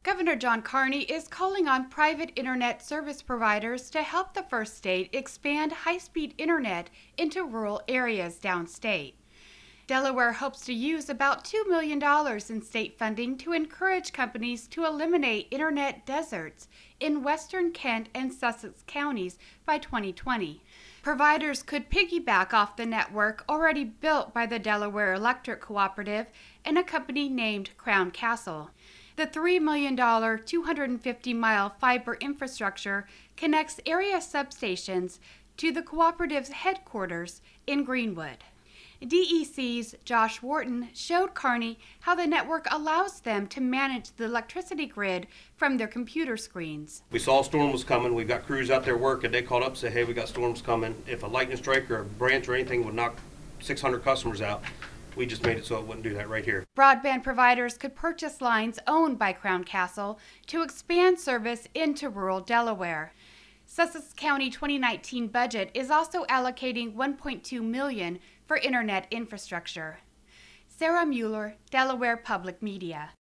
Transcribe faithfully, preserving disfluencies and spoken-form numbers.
Governor John Carney is calling on private internet service providers to help the first state expand high-speed internet into rural areas downstate. Delaware hopes to use about two million dollars in state funding to encourage companies to eliminate internet deserts in western Kent and Sussex counties by twenty twenty. Providers could piggyback off the network already built by the Delaware Electric Cooperative and a company named Crown Castle. The three million dollars, two hundred fifty mile fiber infrastructure connects area substations to the cooperative's headquarters in Greenwood. D E C's Josh Wharton showed Carney how the network allows them to manage the electricity grid from their computer screens. We saw a storm was coming. We've got crews out there working. They called up and said, hey, we got storms coming. If a lightning strike or a branch or anything would knock six hundred customers out, we just made it so it wouldn't do that right here. Broadband providers could purchase lines owned by Crown Castle to expand service into rural Delaware. Sussex County twenty nineteen budget is also allocating one point two million dollars for internet infrastructure. Sarah Mueller, Delaware Public Media.